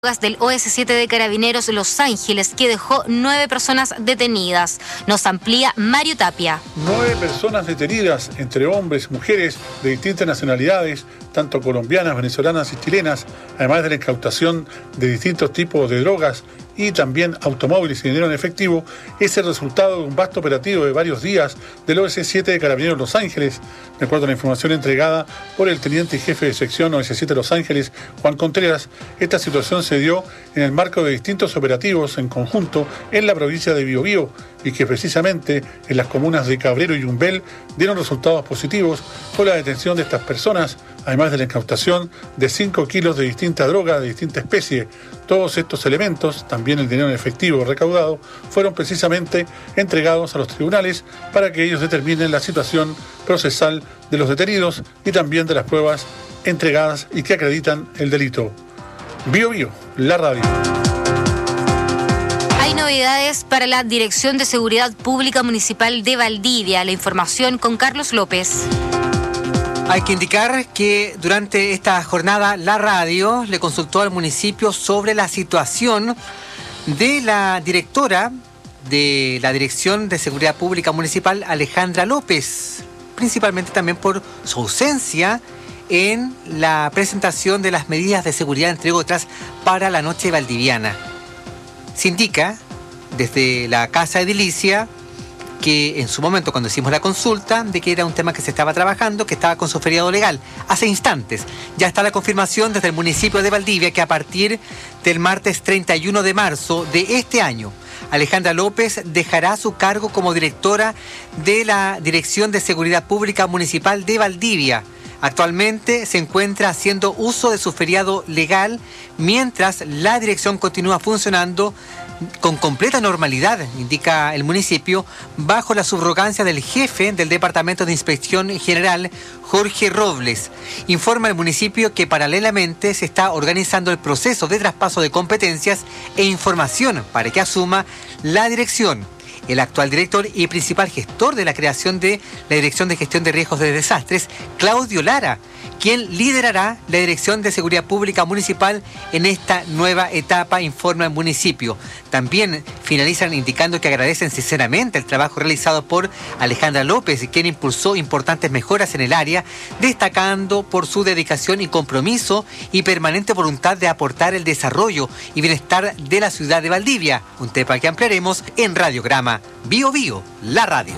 del OS7 de Carabineros Los Ángeles, que dejó 9 personas detenidas. Nos amplía Mario Tapia. 9 personas detenidas, entre hombres y mujeres de distintas nacionalidades, tanto colombianas, venezolanas y chilenas, además de la incautación de distintos tipos de drogas y también automóviles y dinero en efectivo, es el resultado de un vasto operativo de varios días del OS7 de Carabineros Los Ángeles. De acuerdo a la información entregada por el teniente y jefe de sección OS7 Los Ángeles, Juan Contreras, esta situación se dio en el marco de distintos operativos en conjunto en la provincia de Biobío y que precisamente en las comunas de Cabrero y Yumbel dieron resultados positivos con la detención de estas personas, además de la incautación de 5 kilos de distinta droga de distinta especie. Todos estos elementos, también el dinero en efectivo recaudado, fueron precisamente entregados a los tribunales para que ellos determinen la situación procesal de los detenidos y también de las pruebas entregadas y que acreditan el delito. Biobío, la radio. Hay novedades para la Dirección de Seguridad Pública Municipal de Valdivia. La información con Carlos López. Hay que indicar que durante esta jornada la radio le consultó al municipio sobre la situación de la directora de la Dirección de Seguridad Pública Municipal, Alejandra López, principalmente también por su ausencia en la presentación de las medidas de seguridad, entre otras, para la noche valdiviana. Se indica desde la Casa Edilicia que en su momento, cuando hicimos la consulta, de que era un tema que se estaba trabajando, que estaba con su feriado legal. Hace instantes ya está la confirmación desde el municipio de Valdivia que a partir del martes 31 de marzo de este año, Alejandra López dejará su cargo como directora de la Dirección de Seguridad Pública Municipal de Valdivia. Actualmente se encuentra haciendo uso de su feriado legal mientras la dirección continúa funcionando con completa normalidad, indica el municipio, bajo la subrogancia del jefe del Departamento de Inspección General, Jorge Robles. Informa el municipio que paralelamente se está organizando el proceso de traspaso de competencias e información para que asuma la dirección. El actual director y principal gestor de la creación de la Dirección de Gestión de Riesgos de Desastres, Claudio Lara, quien liderará la Dirección de Seguridad Pública Municipal en esta nueva etapa, informa el municipio. También finalizan indicando que agradecen sinceramente el trabajo realizado por Alejandra López, quien impulsó importantes mejoras en el área, destacando por su dedicación y compromiso y permanente voluntad de aportar el desarrollo y bienestar de la ciudad de Valdivia, un tema que ampliaremos en Radiograma Biobío, la radio.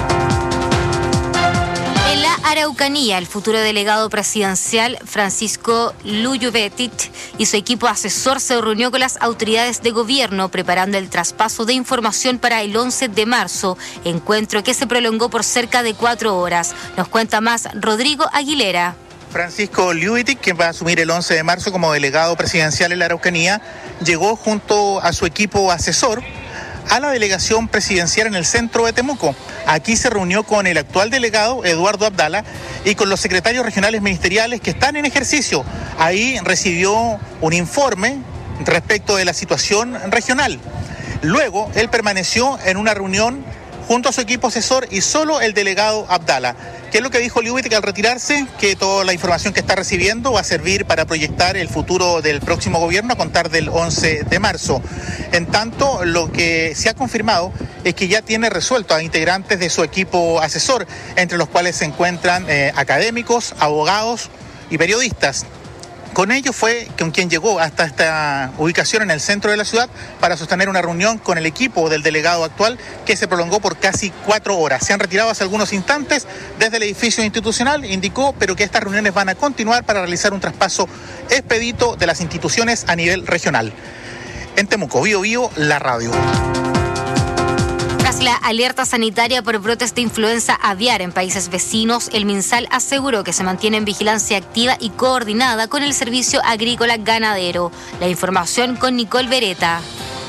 En la Araucanía, el futuro delegado presidencial Francisco Luyubetit y su equipo asesor se reunió con las autoridades de gobierno preparando el traspaso de información para el 11 de marzo, encuentro que se prolongó por cerca de 4 horas. Nos cuenta más Rodrigo Aguilera. Francisco Luyubetit, quien va a asumir el 11 de marzo como delegado presidencial en la Araucanía, llegó junto a su equipo asesor a la delegación presidencial en el centro de Temuco. Aquí se reunió con el actual delegado, Eduardo Abdala, y con los secretarios regionales ministeriales que están en ejercicio. Ahí recibió un informe respecto de la situación regional. Luego, él permaneció en una reunión junto a su equipo asesor y solo el delegado Abdala. ¿Qué es lo que dijo Luyubetit al retirarse? Que toda la información que está recibiendo va a servir para proyectar el futuro del próximo gobierno a contar del 11 de marzo. En tanto, lo que se ha confirmado es que ya tiene resuelto a integrantes de su equipo asesor, entre los cuales se encuentran académicos, abogados y periodistas. Con ello fue con quien llegó hasta esta ubicación en el centro de la ciudad para sostener una reunión con el equipo del delegado actual que se prolongó por casi 4 horas. Se han retirado hace algunos instantes desde el edificio institucional, indicó, pero que estas reuniones van a continuar para realizar un traspaso expedito de las instituciones a nivel regional. En Temuco, Biobío, la radio. Tras la alerta sanitaria por brotes de influenza aviar en países vecinos, el MinSal aseguró que se mantiene en vigilancia activa y coordinada con el Servicio Agrícola Ganadero. La información con Nicole Beretta.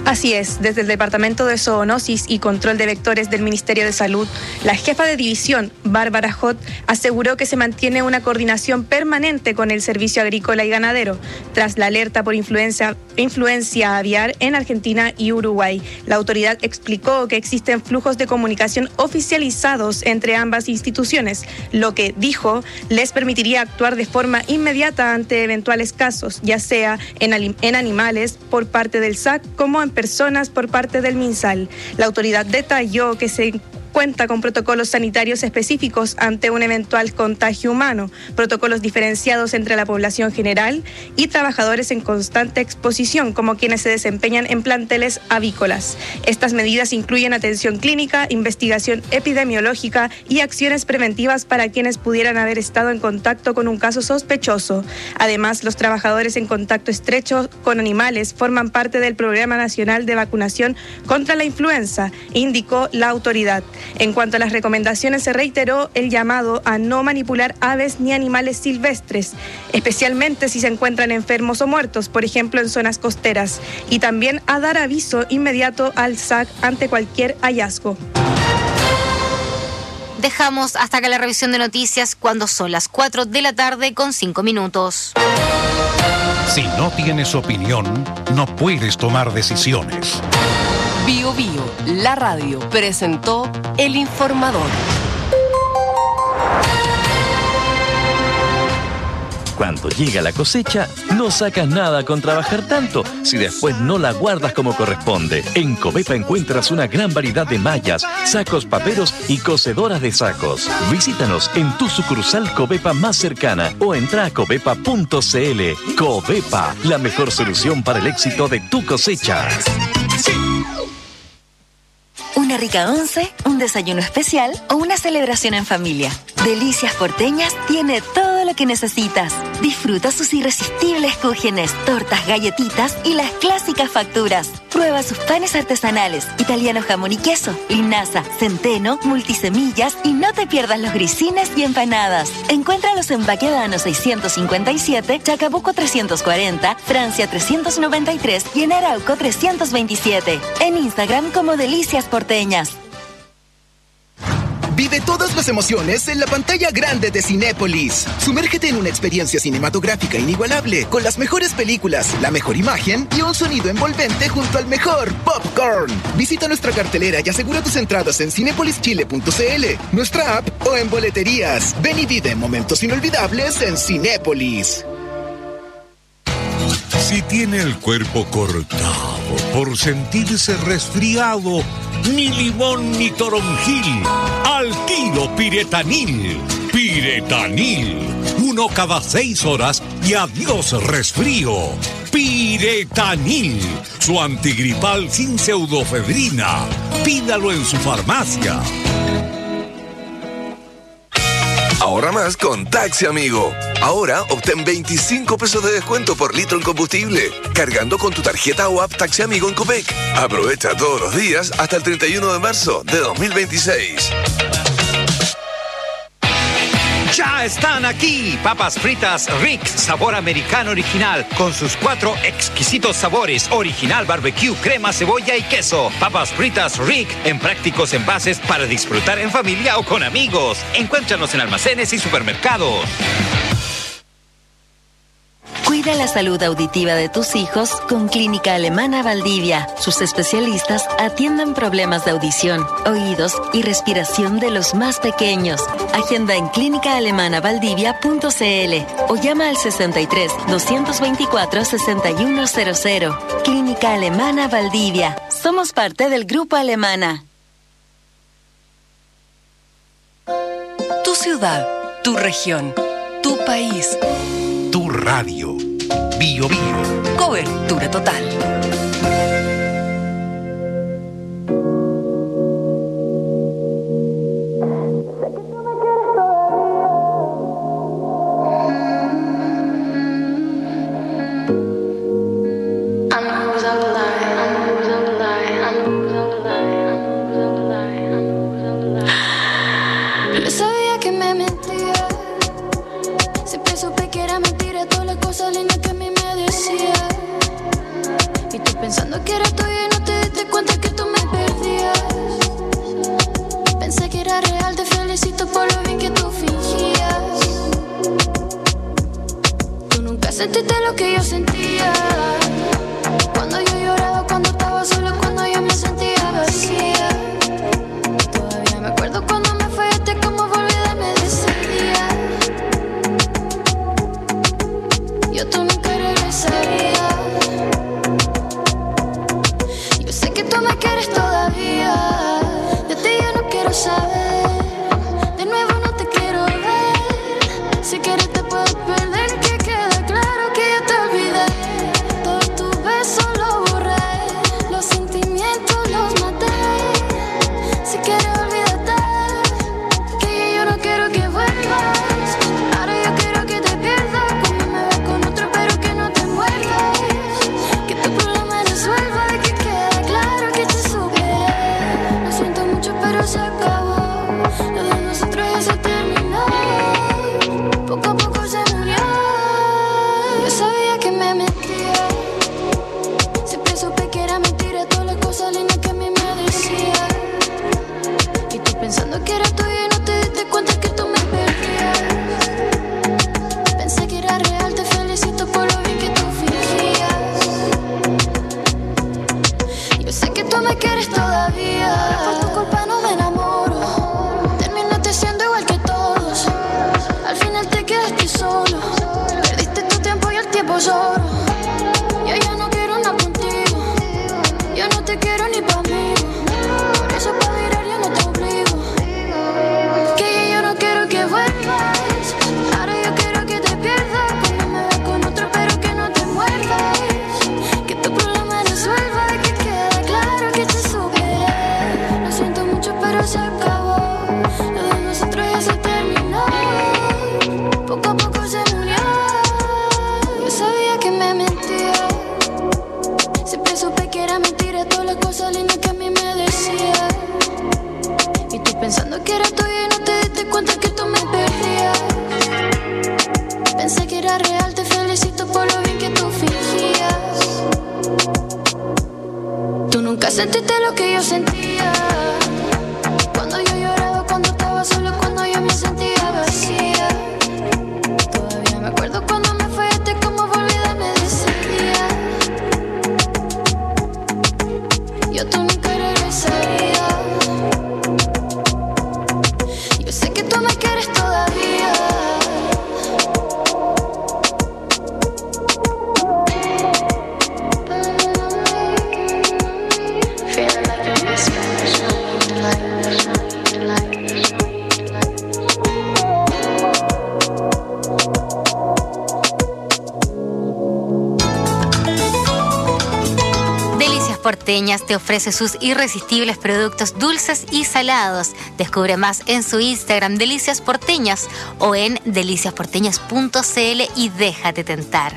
Así es, desde el Departamento de Zoonosis y Control de Vectores del Ministerio de Salud, la jefa de división, Bárbara Hot, aseguró que se mantiene una coordinación permanente con el Servicio Agrícola y Ganadero, tras la alerta por influencia aviar en Argentina y Uruguay. La autoridad explicó que existen flujos de comunicación oficializados entre ambas instituciones, lo que, dijo, les permitiría actuar de forma inmediata ante eventuales casos, ya sea en animales por parte del SAC como en personas por parte del MinSal. La autoridad detalló que se cuenta con protocolos sanitarios específicos ante un eventual contagio humano, protocolos diferenciados entre la población general y trabajadores en constante exposición, como quienes se desempeñan en planteles avícolas. Estas medidas incluyen atención clínica, investigación epidemiológica y acciones preventivas para quienes pudieran haber estado en contacto con un caso sospechoso. Además, los trabajadores en contacto estrecho con animales forman parte del Programa Nacional de Vacunación contra la Influenza, indicó la autoridad. En cuanto a las recomendaciones, se reiteró el llamado a no manipular aves ni animales silvestres, especialmente si se encuentran enfermos o muertos, por ejemplo en zonas costeras, y también a dar aviso inmediato al SAC ante cualquier hallazgo. Dejamos hasta acá la revisión de noticias cuando son las 4 de la tarde con 5 minutos. Si no tienes opinión, no puedes tomar decisiones. Bio Bio, la radio, presentó El Informador. Cuando llega la cosecha, no sacas nada con trabajar tanto si después no la guardas como corresponde. En Covepa encuentras una gran variedad de mallas, sacos paperos y cosedoras de sacos. Visítanos en tu sucursal Covepa más cercana o entra a covepa.cl. Covepa, la mejor solución para el éxito de tu cosecha. Una rica once, un desayuno especial o una celebración en familia. Delicias Porteñas tiene todo lo que necesitas. Disfruta sus irresistibles cúgenes, tortas, galletitas y las clásicas facturas. Prueba sus panes artesanales, italiano jamón y queso, linaza, centeno, multisemillas y no te pierdas los grisines y empanadas. Encuéntralos en Baquedano 657, Chacabuco 340, Francia 393 y en Arauco 327. En Instagram como Delicias Porteñas. Vive todas las emociones en la pantalla grande de Cinépolis. Sumérgete en una experiencia cinematográfica inigualable, con las mejores películas, la mejor imagen y un sonido envolvente junto al mejor popcorn. Visita nuestra cartelera y asegura tus entradas en cinepolischile.cl, nuestra app o en boleterías. Ven y vive momentos inolvidables en Cinépolis. Si tiene el cuerpo cortado por sentirse resfriado, ni limón ni toronjil, al tiro Piretanil. Piretanil, 1 cada 6 horas y adiós resfrío. Piretanil, su antigripal sin pseudofebrina. Pídalo en su farmacia. Ahorra más con Taxi Amigo. Ahora obtén 25 pesos de descuento por litro en combustible, cargando con tu tarjeta o app Taxi Amigo en Copec. Aprovecha todos los días hasta el 31 de marzo de 2026. Ya están aquí, papas fritas Rick, sabor americano original, con sus 4 exquisitos sabores, original barbecue, crema, cebolla y queso. Papas fritas Rick, en prácticos envases para disfrutar en familia o con amigos. Encuéntranos en almacenes y supermercados. Cuida la salud auditiva de tus hijos con Clínica Alemana Valdivia. Sus especialistas atienden problemas de audición, oídos y respiración de los más pequeños. Agenda en clínicaalemanaValdivia.cl o llama al 63 224 6100. Clínica Alemana Valdivia. Somos parte del Grupo Alemana. Tu ciudad, tu región, tu país. Tu radio. Bio Bio. Cobertura total. Sabía que me mentía. Siempre supe que era mentira todas las cosas lindas que a mí me decía. Y tú pensando que era tuyo y no sentiste lo que yo sentía. Cuando yo lloraba, cuando estaba sola, cuando yo me sentía vacía. Todavía me acuerdo cuando me fallaste, cómo fue olvidarme de ese día. Yo tú nunca regresaría. Yo sé que tú me quieres todavía. De ti yo no quiero saber. De nuevo no te quiero ver. Si quieres te puedo perder. Que quede claro que yo te olvidé. Todos tus besos los borré. Los sentimientos los maté. Si quieres olvídate. Que yo no quiero que vuelvas. Ahora yo quiero que te pierdas. Cuando me ves con otro pero que no te muerdas. Que tu problema resuelva. Que quede claro que te superé. Lo siento mucho pero se acabó. Lo de nosotros ya se terminó. Poco a poco se murió. Yo sabía que me mentía. Siempre supe que era mentira. Todas las cosas lindas que a mí me decía. Y tú pensando que era tuyo y no te diste cuenta que tú me perdías. Pensé que era real, te felicito por lo bien que tú fingías. Yo sé que tú me quieres todavía. Por tu culpa no me enamoro. Terminaste siendo igual que todos. Al final te quedaste solo. Perdiste tu tiempo y el tiempo lloro. Yo ya no quiero nada contigo. Yo no te quiero ni pa' mí. Por eso pa' mirar yo no te obligo. Que yo no quiero que vuelvas. Ahora yo quiero que te pierdas. Cuando me ves con otro pero que no te muerdas. Que tu problema resuelva. Que quede claro que te superé. Lo siento mucho pero se acabó. Lo de nosotros ya se terminó. Poco a poco se murió. Yo sabía que me mentía. Siempre supe que era mentira. Todas las cosas lindas que a mí me decía. Y tú pensando que era tuyo y no te diste cuenta que tú me perdías. Pensé que era real, te felicito por lo bien que tú fingías. Tú nunca sentiste lo que yo sentía. Cuando yo lloraba, cuando estaba sola, cuando yo me sentía vacía. Todavía me acuerdo cuando me fallaste, cómo fue olvidarme de ese día. Yo tú nunca regresaría. Yo sé que tú me quieres todavía. Feeling like you're in Spanish. Delicias Porteñas te ofrece sus irresistibles productos dulces y salados. Descubre más en su Instagram Delicias Porteñas o en deliciasporteñas.cl y déjate tentar.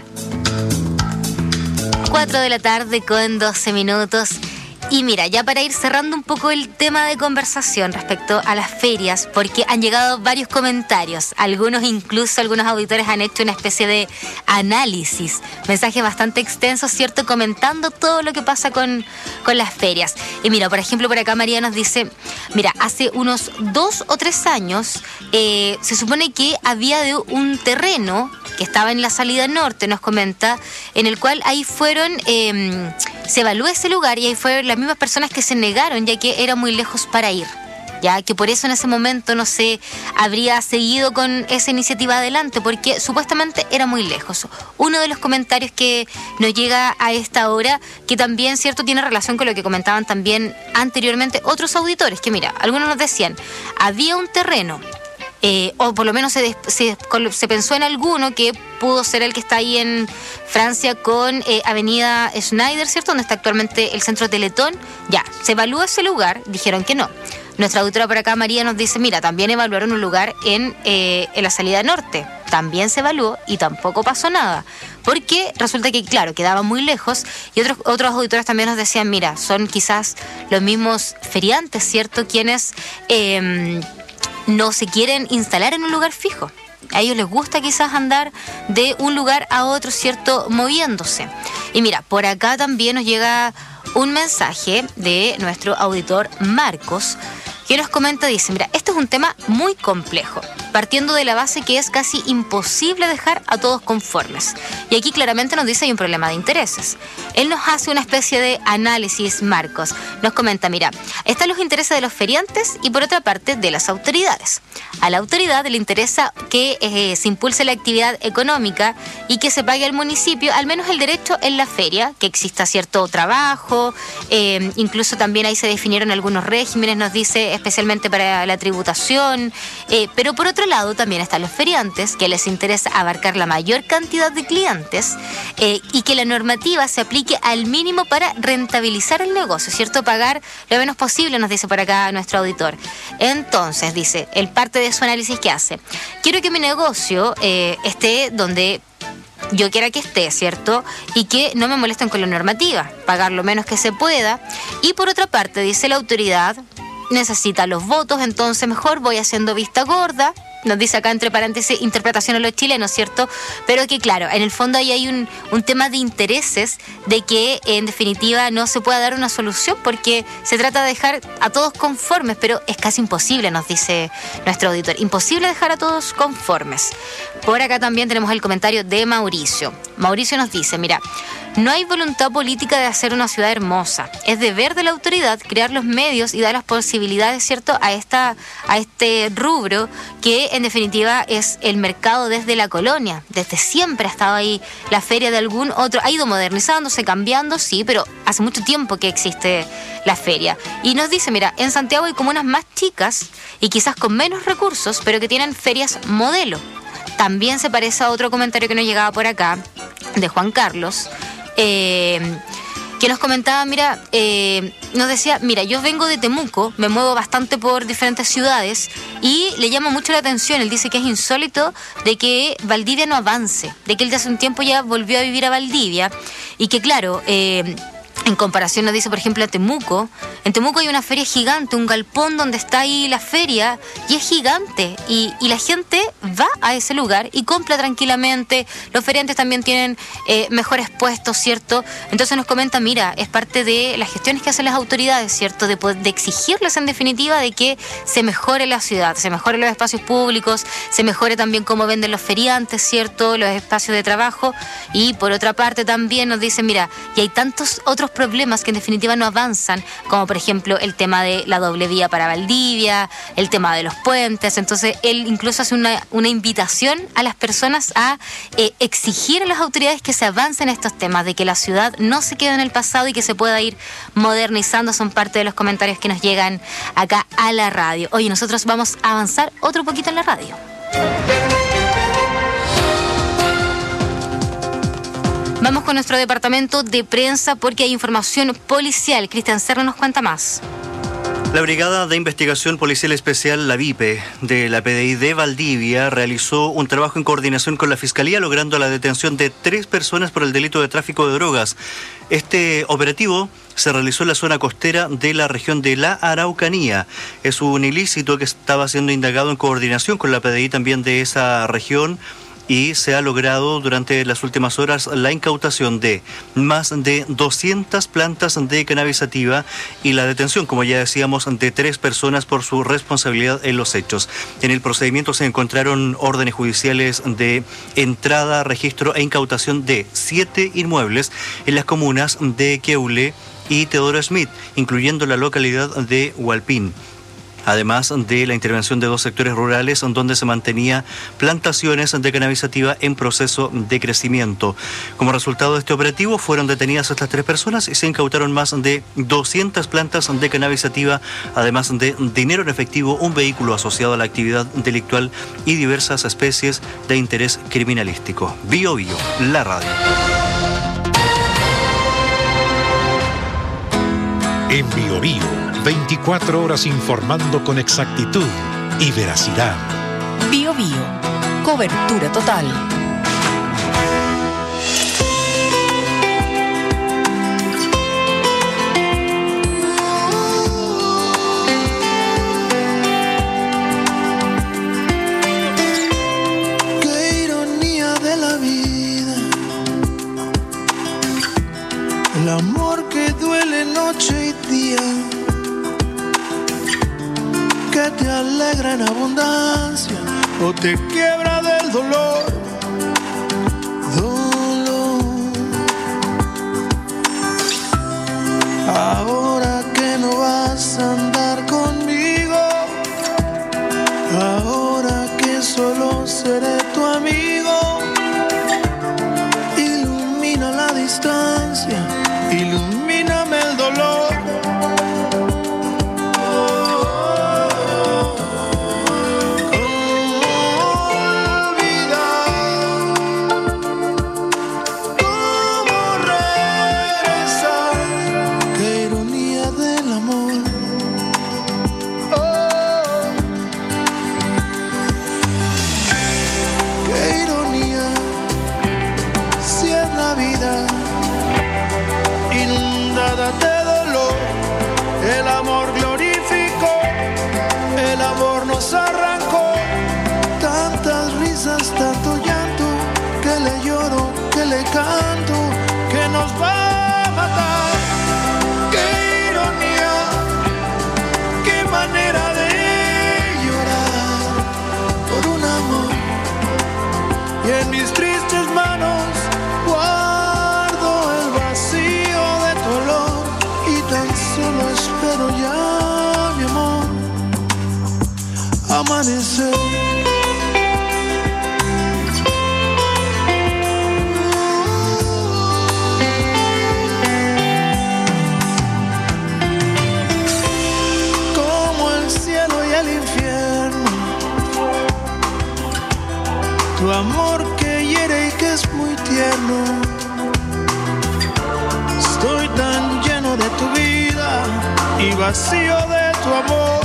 4 de la tarde con 12 minutos. Y mira, ya para ir cerrando un poco el tema de conversación respecto a las ferias, porque han llegado varios comentarios, algunos auditores han hecho una especie de análisis, mensajes bastante extensos, ¿cierto? Comentando todo lo que pasa con las ferias. Y mira, por ejemplo, por acá María nos dice, mira, hace unos 2 o 3 años se supone que había de un terreno que estaba en la salida norte, nos comenta, en el cual ahí fueron, se evaluó ese lugar y ahí fueron las mismas personas que se negaron, ya que era muy lejos para ir. Ya que por eso en ese momento no se habría seguido con esa iniciativa adelante, porque supuestamente era muy lejos. Uno de los comentarios que nos llega a esta hora, que también, cierto, tiene relación con lo que comentaban también anteriormente otros auditores, que mira, algunos nos decían, había un terreno, o por lo menos se pensó en alguno que pudo ser el que está ahí en Francia con Avenida Schneider, ¿cierto? Donde está actualmente el centro Teletón. Ya, se evaluó ese lugar, dijeron que no. Nuestra auditora por acá, María, nos dice, mira, también evaluaron un lugar en la salida norte. También se evaluó y tampoco pasó nada. Porque resulta que, claro, quedaba muy lejos y otros auditores también nos decían, mira, son quizás los mismos feriantes, ¿cierto? Quienes no se quieren instalar en un lugar fijo. A ellos les gusta quizás andar de un lugar a otro, ¿cierto? Moviéndose. Y mira, por acá también nos llega un mensaje de nuestro auditor Marcos, que nos comenta, dice, mira, este es un tema muy complejo, partiendo de la base que es casi imposible dejar a todos conformes. Y aquí claramente nos dice hay un problema de intereses. Él nos hace una especie de análisis, Marcos. Nos comenta, mira, están los intereses de los feriantes y por otra parte de las autoridades. A la autoridad le interesa que se impulse la actividad económica y que se pague al municipio al menos el derecho en la feria, que exista cierto trabajo, incluso también ahí se definieron algunos regímenes, nos dice, especialmente para la tributación, pero por otro lado también están los feriantes, que les interesa abarcar la mayor cantidad de clientes y que la normativa se aplique al mínimo para rentabilizar el negocio, ¿cierto? Pagar lo menos posible, nos dice por acá nuestro auditor. Entonces, dice, el parte de su análisis que hace, quiero que mi negocio esté donde yo quiera que esté, ¿cierto? Y que no me molesten con la normativa, pagar lo menos que se pueda. Y por otra parte, dice la autoridad, necesita los votos, entonces mejor voy haciendo vista gorda. Nos dice acá entre paréntesis interpretación a los chilenos, ¿cierto? Pero que claro, en el fondo ahí hay un tema de intereses de que en definitiva no se pueda dar una solución porque se trata de dejar a todos conformes, pero es casi imposible, nos dice nuestro auditor. Imposible dejar a todos conformes. Por acá también tenemos el comentario de Mauricio. Mauricio nos dice, mira, no hay voluntad política de hacer una ciudad hermosa. Es deber de la autoridad crear los medios y dar las posibilidades, ¿cierto?, a este rubro que en definitiva es el mercado desde la colonia. Desde siempre ha estado ahí la feria de algún otro. Ha ido modernizándose, cambiando, sí, pero hace mucho tiempo que existe la feria. Y nos dice, mira, en Santiago hay comunas más chicas y quizás con menos recursos, pero que tienen ferias modelo. También se parece a otro comentario que nos llegaba por acá, de Juan Carlos, que nos comentaba, mira, nos decía, mira, yo vengo de Temuco, me muevo bastante por diferentes ciudades y le llama mucho la atención, él dice que es insólito de que Valdivia no avance, de que él de hace un tiempo ya volvió a vivir a Valdivia y que claro, en comparación nos dice, por ejemplo, a Temuco. En Temuco hay una feria gigante, un galpón donde está ahí la feria y es gigante. Y la gente va a ese lugar y compra tranquilamente. Los feriantes también tienen mejores puestos, ¿cierto? Entonces nos comenta, mira, es parte de las gestiones que hacen las autoridades, ¿cierto? De exigirles en definitiva de que se mejore la ciudad, se mejoren los espacios públicos, se mejore también cómo venden los feriantes, ¿cierto? Los espacios de trabajo. Y por otra parte también nos dice, mira, y hay tantos otros problemas que en definitiva no avanzan, como por ejemplo el tema de la doble vía para Valdivia, el tema de los puentes. Entonces él incluso hace una invitación a las personas a exigir a las autoridades que se avancen estos temas, de que la ciudad no se quede en el pasado y que se pueda ir modernizando. Son parte de los comentarios que nos llegan acá a la radio. Oye, nosotros vamos a avanzar otro poquito en la radio. Vamos con nuestro departamento de prensa porque hay información policial. Cristian Serra nos cuenta más. La Brigada de Investigación Policial Especial, la BIPE, de la PDI de Valdivia, realizó un trabajo en coordinación con la Fiscalía, logrando la detención de 3 personas por el delito de tráfico de drogas. Este operativo se realizó en la zona costera de la región de la Araucanía. Es un ilícito que estaba siendo indagado en coordinación con la PDI también de esa región, y se ha logrado durante las últimas horas la incautación de más de 200 plantas de cannabis sativa y la detención, como ya decíamos, de 3 personas por su responsabilidad en los hechos. En el procedimiento se encontraron órdenes judiciales de entrada, registro e incautación de 7 inmuebles en las comunas de Queule y Teodoro Smith, incluyendo la localidad de Hualpín. Además de la intervención de 2 sectores rurales donde se mantenía plantaciones de cannabis sativa en proceso de crecimiento. Como resultado de este operativo fueron detenidas estas 3 personas y se incautaron más de 200 plantas de cannabis sativa, además de dinero en efectivo, un vehículo asociado a la actividad delictual y diversas especies de interés criminalístico. Bio Bio, la radio. En Bio Bio, 24 horas informando con exactitud y veracidad. Bio Bio, cobertura total. Qué ironía de la vida, el amor que duele noche y día. que te alegra en abundancia o te quiebra del dolor. Ahora que no vas a andar conmigo, ahora que solo seré tu amigo, ilumina la distancia, ilumíname el dolor. Arrancó tantas risas, tanto llanto, que le lloro, que le canto, que nos va a matar. Qué ironía, qué manera de llorar por un amor. Y en mis tristes manos guardo el vacío de tu olor y tan solo espero ya, mi amor, amanecer. Como el cielo y el infierno, tu amor que hiere y que es muy tierno. Estoy tan lleno de tu vida y vacío de tu amor.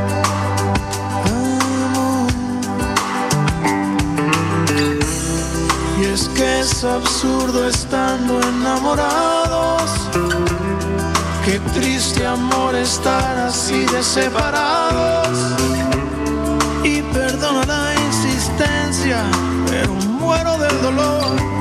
Y es que es absurdo estando enamorados, qué triste amor estar así de separados. Y perdono la insistencia, pero muero del dolor.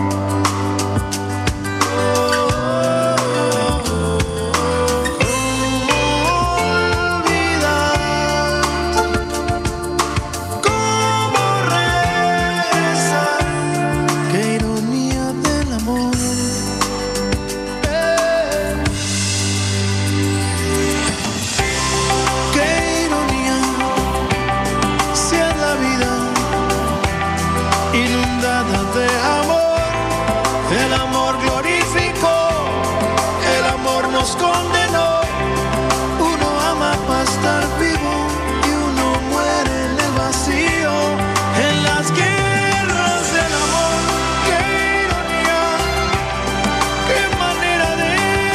Nos condenó, uno ama para estar vivo y uno muere en el vacío, en las guerras del amor. Qué ironía, qué manera de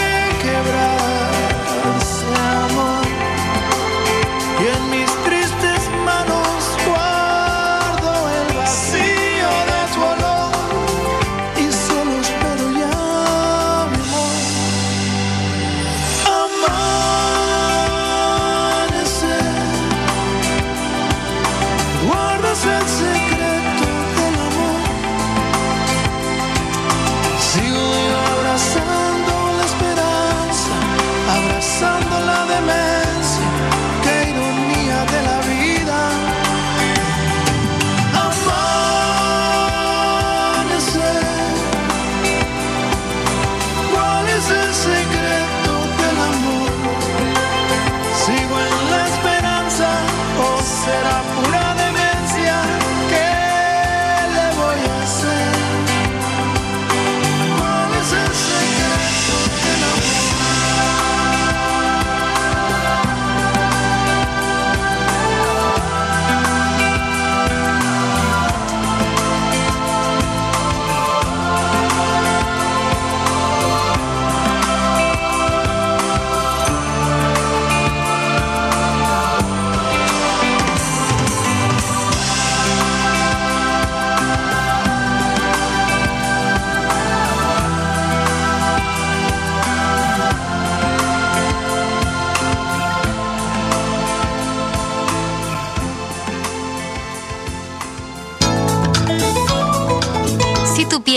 quebrarse, amor. Y en mis tristes manos guardo el vacío de tu olor y solo espero ya, mi amor,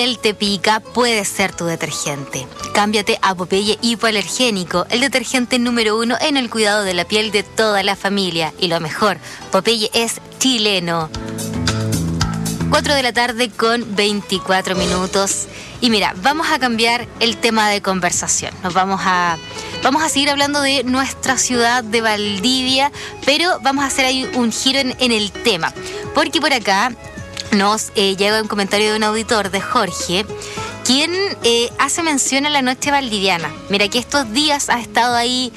piel te pica, puede ser tu detergente. Cámbiate a Popeye Hipoalergénico, el detergente número 1 en el cuidado de la piel de toda la familia. Y lo mejor, Popeye es chileno. 4 de la tarde con 24 minutos. Y mira, vamos a cambiar el tema de conversación. Vamos a seguir hablando de nuestra ciudad de Valdivia, pero vamos a hacer ahí un giro en el tema. Porque por acá nos llega un comentario de un auditor, de Jorge, quien hace mención a la noche valdiviana. Mira que estos días ha estado ahí,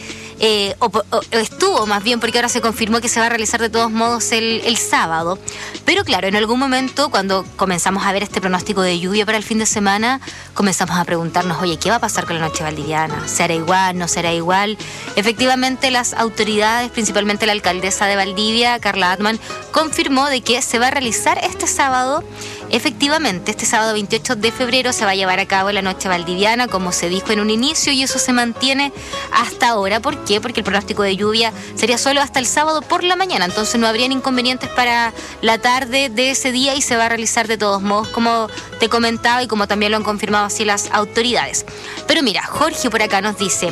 o estuvo más bien, porque ahora se confirmó que se va a realizar de todos modos el sábado. Pero claro, en algún momento, cuando comenzamos a ver este pronóstico de lluvia para el fin de semana, comenzamos a preguntarnos, oye, ¿qué va a pasar con la noche valdiviana? ¿Será igual? ¿No será igual? Efectivamente, las autoridades, principalmente la alcaldesa de Valdivia, Carla Atman, confirmó de que se va a realizar este sábado. Efectivamente, este sábado 28 de febrero se va a llevar a cabo la noche valdiviana, como se dijo en un inicio, y eso se mantiene hasta ahora. ¿Por qué? Porque el pronóstico de lluvia sería solo hasta el sábado por la mañana, entonces no habrían inconvenientes para la tarde de ese día y se va a realizar de todos modos, como te comentaba y como también lo han confirmado así las autoridades. Pero mira, Jorge por acá nos dice,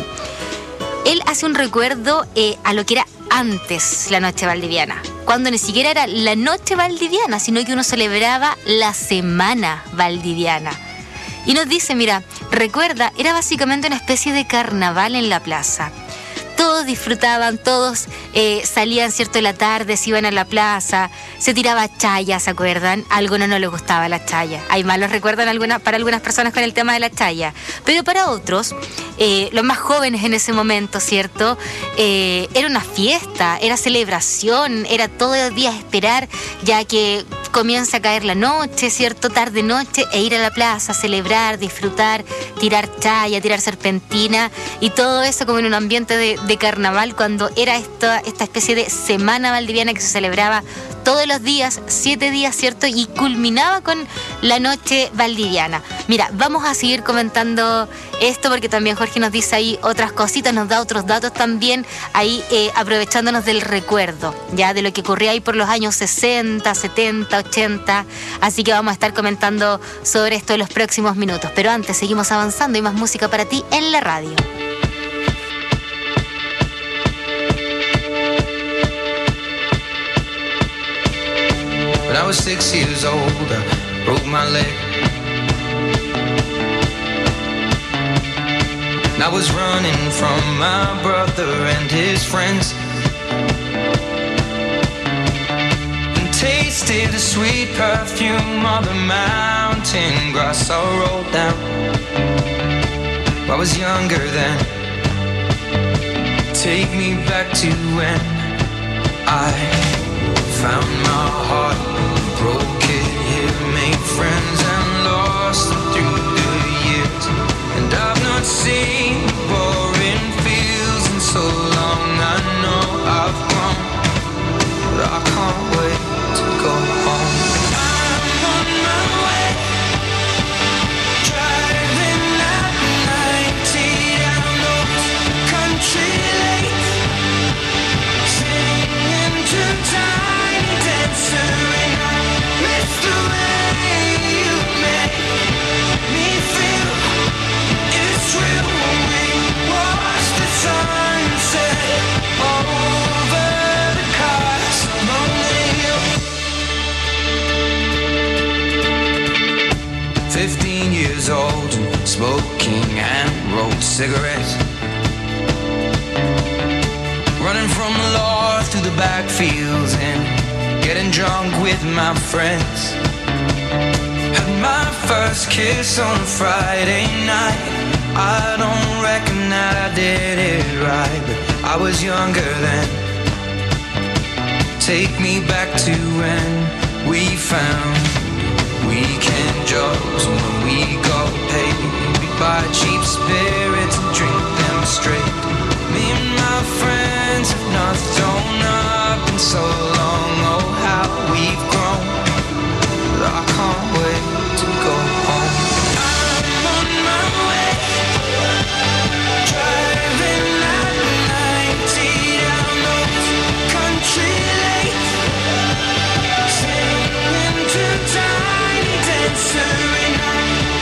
él hace un recuerdo a lo que era antes la noche valdiviana, cuando ni siquiera era la noche valdiviana, sino que uno celebraba la semana valdiviana. Y nos dice, mira, recuerda, era básicamente una especie de carnaval en la plaza. Todos disfrutaban, todos salían, ¿cierto?, en la tarde, se iban a la plaza, se tiraba chaya, ¿se acuerdan? A algunos no les gustaba la chaya. Hay malos recuerdos para algunas personas con el tema de la chaya. Pero para otros, los más jóvenes en ese momento, ¿cierto? Era una fiesta, era celebración, era todos los días esperar, ya que comienza a caer la noche, ¿cierto? Tarde-noche, e ir a la plaza, celebrar, disfrutar, tirar chaya, tirar serpentina, y todo eso como en un ambiente de carnaval, cuando era esta especie de semana valdiviana que se celebraba todos los días, 7 días, ¿cierto? Y culminaba con la noche valdiviana. Mira, vamos a seguir comentando esto porque también Jorge nos dice ahí otras cositas, nos da otros datos también, ahí aprovechándonos del recuerdo, ya de lo que ocurría ahí por los años 60, 70, 80. Así que vamos a estar comentando sobre esto en los próximos minutos. Pero antes seguimos avanzando y más música para ti en la radio. When I was 6 years old, I broke my leg. And I was running from my brother and his friends, and tasted the sweet perfume of the mountain grass I rolled down. I was younger then. Take me back to when I found my heart, broke it here, made friends and lost them through the years. And I've not seen boring fields in so long. I know I've grown, but I can't wait to go home. I'm on my way, driving at 90 down those country lanes, singing to time. And I miss the way you make me feel. It's real when we watch the sunset over the Castle on the hill. 15 years old, smoking and rolled cigarettes, running from the law through the backfields and getting drunk with my friends. Had my first kiss on a Friday night. I don't reckon that I did it right, but I was younger then. Take me back to when we found weekend jobs, when we got paid. We'd buy cheap spirits and drink them straight. Me and my friends have not thrown up in so long. Oh, how we've grown, but I can't wait to go home. I'm on my way, driving at 90 down those country lanes, singing to Tiny Dancer, and I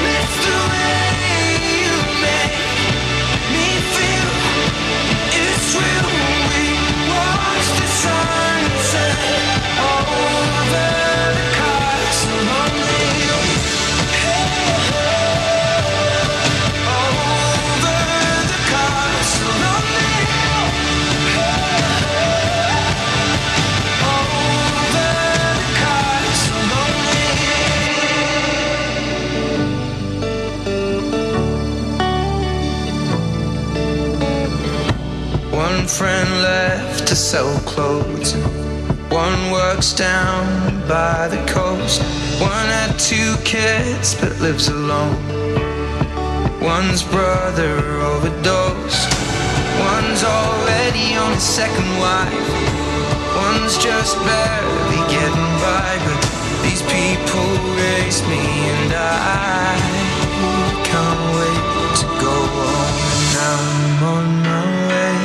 one friend left to sell clothes. One works down by the coast. One had 2 kids but lives alone. One's brother overdosed. One's already on his second wife. One's just barely getting by. But these people raised me and I can't wait to go home. And I'm on my way.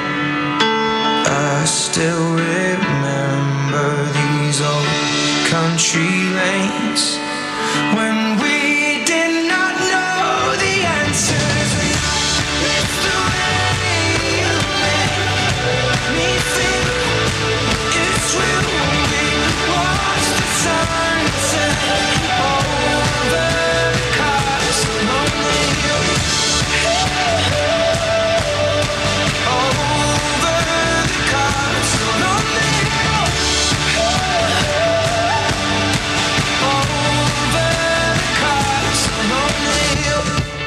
I still remember these old country lanes when we did not know the answers. It's the way you make me feel. It's real when we watch the sunset over the cars on the hill. Over the cars on the hill. Over the cars on the hill.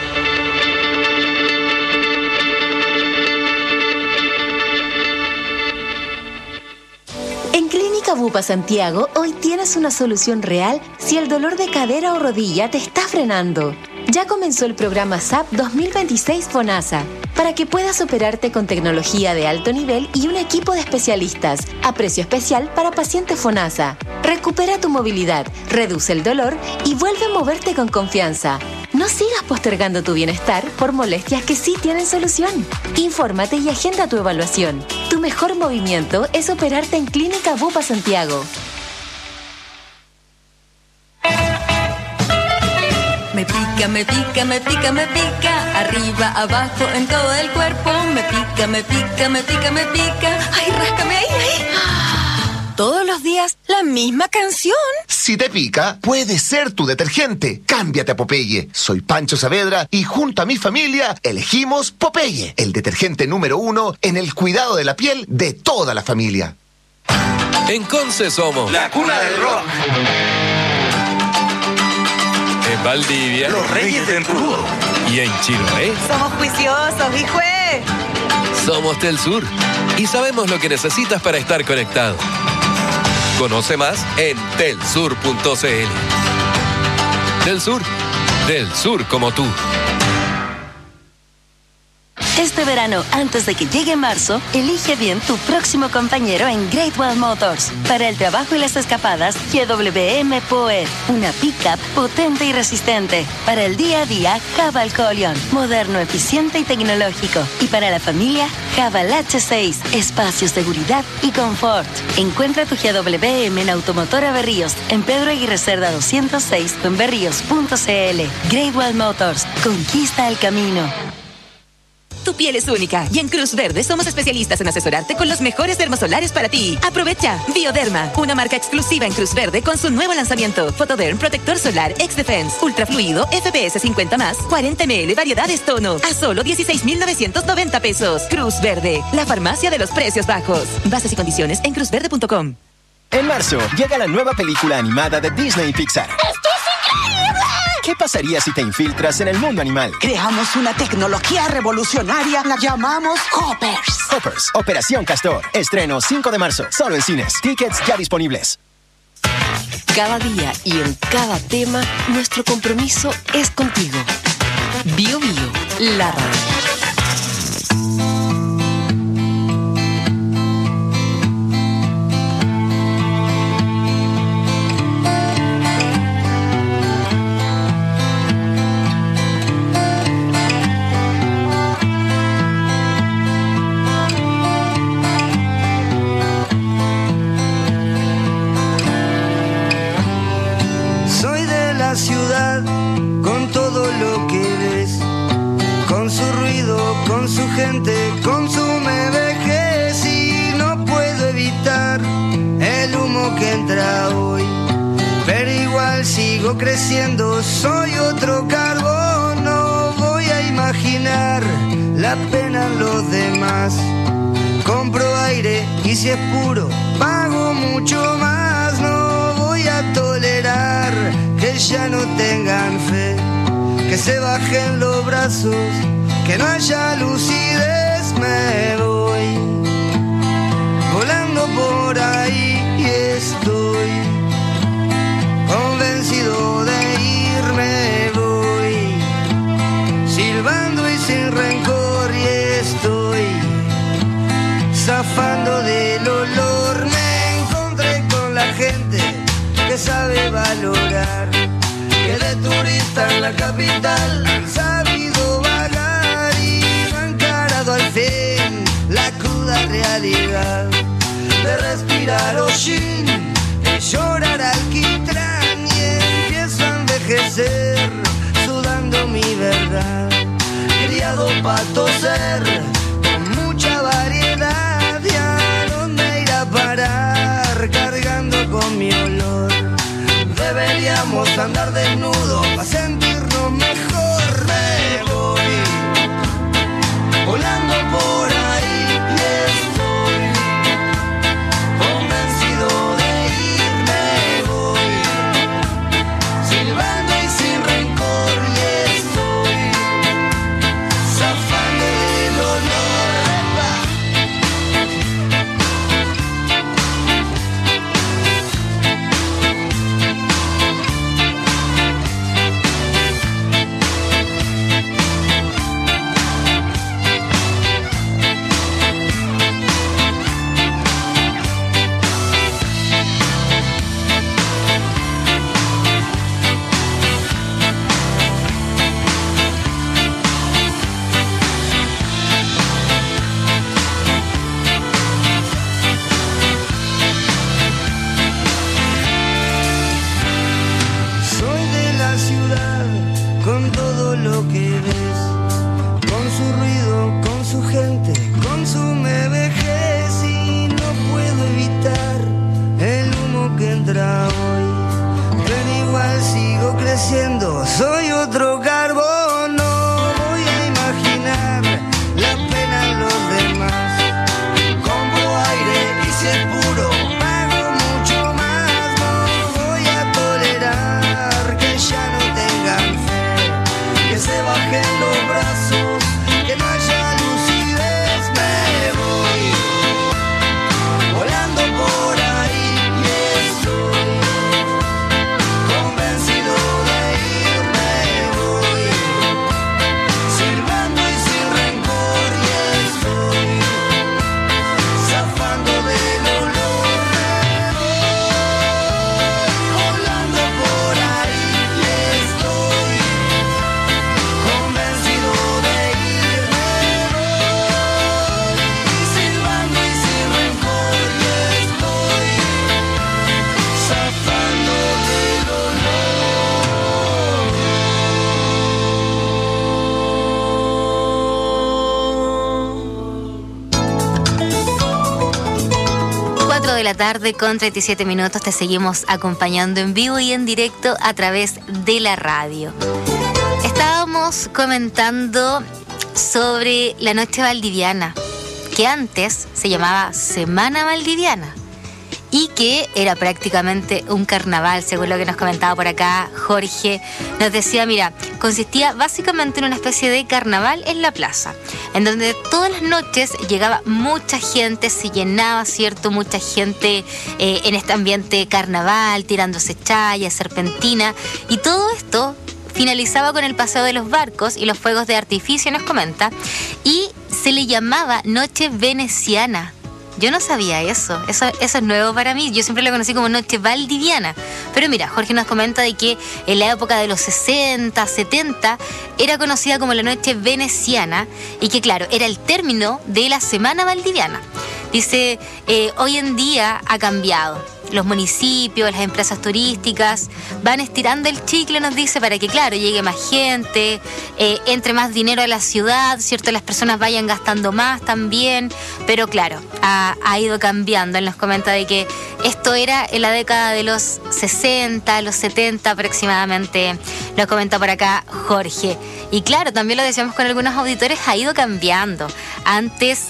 En Clínica Bupa Santiago, hoy tienes una solución real si el dolor de cadera o rodilla te está frenando. Ya comenzó el programa SAP 2026 FONASA, para que puedas operarte con tecnología de alto nivel y un equipo de especialistas, a precio especial para pacientes FONASA. Recupera tu movilidad, reduce el dolor y vuelve a moverte con confianza. No sigas postergando tu bienestar por molestias que sí tienen solución. Infórmate y agenda tu evaluación. Tu mejor movimiento es operarte en Clínica Bupa Santiago. Me pica, me pica, me pica, me pica. Arriba, abajo, en todo el cuerpo. Me pica, me pica, me pica, me pica. Ay, ráscame ahí, ahí. Todos los días, la misma canción. Si te pica, puede ser tu detergente. Cámbiate a Popeye. Soy Pancho Saavedra y junto a mi familia elegimos Popeye, el detergente número 1 en el cuidado de la piel de toda la familia. En Conce somos la cuna del rock. En Valdivia, los reyes del crudo. Y en Chiloé, somos juiciosos, hijue. Somos Telsur y sabemos lo que necesitas para estar conectado. Conoce más en telsur.cl. Telsur, del sur como tú. Este verano, antes de que llegue marzo, elige bien tu próximo compañero en Great Wall Motors. Para el trabajo y las escapadas, GWM Poet, una pickup potente y resistente. Para el día a día, Haval Colion, moderno, eficiente y tecnológico. Y para la familia, Haval H6, espacio, seguridad y confort. Encuentra tu GWM en Automotora Berríos, en Pedro Aguirre Cerda 206 o en berríos.cl. Great Wall Motors, conquista el camino. Tu piel es única y en Cruz Verde somos especialistas en asesorarte con los mejores dermosolares para ti. Aprovecha Bioderma, una marca exclusiva en Cruz Verde con su nuevo lanzamiento. Photoderm Protector Solar X-Defense, ultrafluido, FPS 50+, 40 ml, variedades tonos, a solo 16,990 pesos. Cruz Verde, la farmacia de los precios bajos. Bases y condiciones en cruzverde.com. En marzo, llega la nueva película animada de Disney y Pixar. ¡Esto es increíble! ¿Qué pasaría si te infiltras en el mundo animal? Creamos una tecnología revolucionaria, la llamamos Hoppers. Hoppers, Operación Castor. Estreno 5 de marzo, solo en cines. Tickets ya disponibles. Cada día y en cada tema, nuestro compromiso es contigo. Bio Bio, la radio. Ciudad, con todo lo que ves, con su ruido, con su gente, consume vejez y no puedo evitar el humo que entra hoy, pero igual sigo creciendo, soy otro carbón, no voy a imaginar la pena en los demás, compro aire y si es puro, pago mucho más, no voy a tolerar que ya no tengan fe, que se bajen los brazos, que no haya lucidez, me voy. zafando del olor. Me encontré con la gente que sabe valorar, que de turista en la capital han sabido vagar y no han encarado al fin la cruda realidad de respirar hollín, de llorar alquitrán y empiezo a envejecer sudando mi verdad. Criado pa' toser con mucha variedad, y a dónde ir a parar cargando con mi olor. Deberíamos andar desnudos para sentirnos mejor. Me voy volando por ahí y estoy convencido de irme. Voy silbando y sin rencor y estoy zafando del olor. Con todo lo que ves, con su ruido, con su gente, consume vejez y no puedo evitar el humo que entra hoy. Pero igual sigo creciendo, soy otro carbón, no voy a imaginar la pena en los demás. Compro aire y si es puro, pago mucho más. No voy a tolerar que ya no tengan fe, que se bajen los brazos, que no haya lucidez. Me voy volando por ahí y estoy convencido de irme. Voy silbando y sin rencor y estoy zafando del olor. Me voy volando por ahí y estoy convencido de irme. Voy silbando y sin rencor y estoy zafando del olor. 4 de la tarde con 37 minutos. Te seguimos acompañando en vivo y en directo a través de la radio. Estábamos comentando sobre la noche valdiviana, que antes se llamaba Semana Valdiviana y que era prácticamente un carnaval, según lo que nos comentaba por acá Jorge. Nos decía, mira, consistía básicamente en una especie de carnaval en la plaza, en donde todas las noches llegaba mucha gente, se llenaba, ¿cierto? Mucha gente en este ambiente carnaval, tirándose chaya, serpentina, y todo esto finalizaba con el paseo de los barcos y los fuegos de artificio, nos comenta, y se le llamaba Noche Veneciana. Yo no sabía eso es nuevo para mí. Yo siempre lo conocí como Noche Valdiviana. Pero mira, Jorge nos comenta de que en la época de los 60, 70, era conocida como la Noche Veneciana y que, claro, era el término de la Semana Valdiviana. Dice, hoy en día ha cambiado. Los municipios, las empresas turísticas van estirando el chicle, nos dice, para que, claro, llegue más gente, entre más dinero a la ciudad, ¿cierto? Las personas vayan gastando más también, pero claro, ha ido cambiando. Él nos comenta de que esto era en la década de los 60, los 70 aproximadamente, nos comenta por acá Jorge. Y claro, también lo decíamos con algunos auditores, ha ido cambiando. Antes,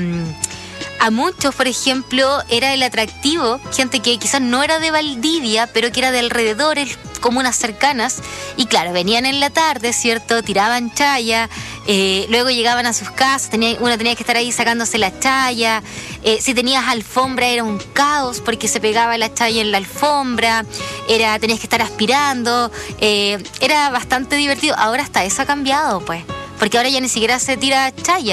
a muchos, por ejemplo, era el atractivo, gente que quizás no era de Valdivia, pero que era de alrededores, comunas cercanas, y claro, venían en la tarde, ¿cierto? Tiraban chaya, luego llegaban a sus casas, uno tenía que estar ahí sacándose la chaya, si tenías alfombra era un caos porque se pegaba la chaya en la alfombra, tenías que estar aspirando, era bastante divertido. Ahora hasta eso ha cambiado, pues, porque ahora ya ni siquiera se tira chaya.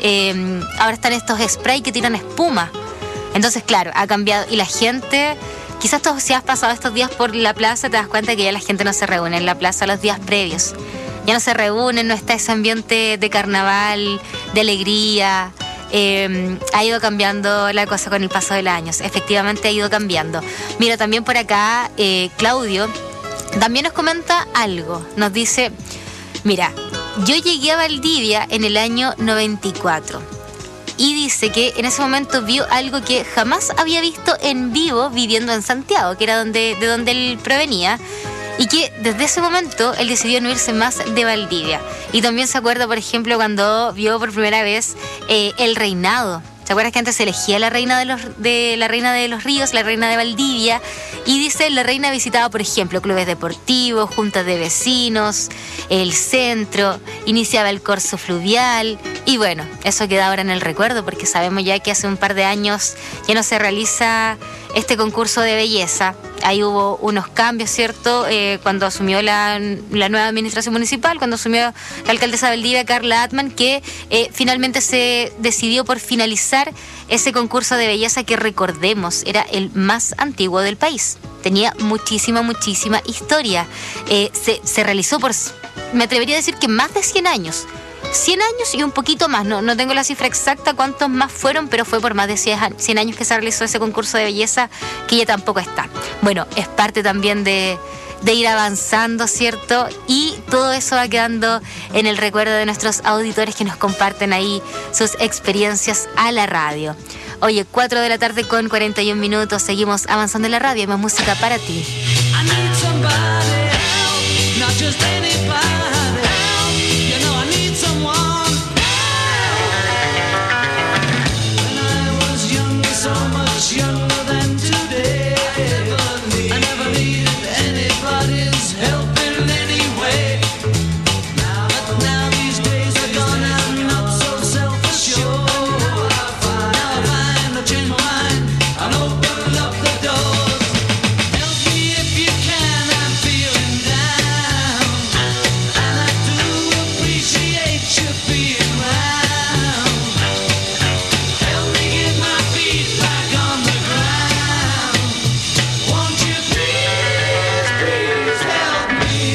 ahora están estos spray que tiran espuma. Entonces, claro, ha cambiado. Y la gente, quizás si has pasado estos días por la plaza, te das cuenta que ya la gente no se reúne en la plaza los días previos. Ya no se reúnen, no está ese ambiente de carnaval, de alegría. Ha ido cambiando la cosa con el paso de los años. Efectivamente ha ido cambiando. Mira, también por acá, Claudio también nos comenta algo. Nos dice, mira, yo llegué a Valdivia en el año 94. Y dice que en ese momento vio algo que jamás había visto en vivo viviendo en Santiago, que era de donde él provenía. Y que desde ese momento él decidió no irse más de Valdivia. Y también se acuerda, por ejemplo, cuando vio por primera vez el reinado. ¿Se acuerdas que antes se elegía la reina la reina de los ríos, la reina de Valdivia? Y dice, la reina visitaba, por ejemplo, clubes deportivos, juntas de vecinos, el centro, iniciaba el corso fluvial. Y bueno, eso queda ahora en el recuerdo, porque sabemos ya que hace un par de años ya no se realiza este concurso de belleza. Ahí hubo unos cambios, ¿cierto? Cuando asumió la nueva administración municipal, cuando asumió la alcaldesa de Valdivia, Carla Atman, que finalmente se decidió por finalizar ese concurso de belleza que, recordemos, era el más antiguo del país. Tenía muchísima historia. Se realizó por, me atrevería a decir que más de 100 años. 100 años y un poquito más, no tengo la cifra exacta cuántos más fueron, pero fue por más de 100 años que se realizó ese concurso de belleza, que ya tampoco está. Bueno, es parte también de ir avanzando, ¿cierto? Y todo eso va quedando en el recuerdo de nuestros auditores que nos comparten ahí sus experiencias a la radio. Oye, 4 de la tarde con 41 minutos, seguimos avanzando en la radio, más música para ti. I need somebody help, not just anybody. Younger than today, I never needed anybody's help in any way. But now these days are gone, I'm not so self-assured. Now I find I change my mind and open up the doors. Help me if you can, I'm feeling down, and I do appreciate you being round. Help me get my feet back on the ground. Won't you please, please help me?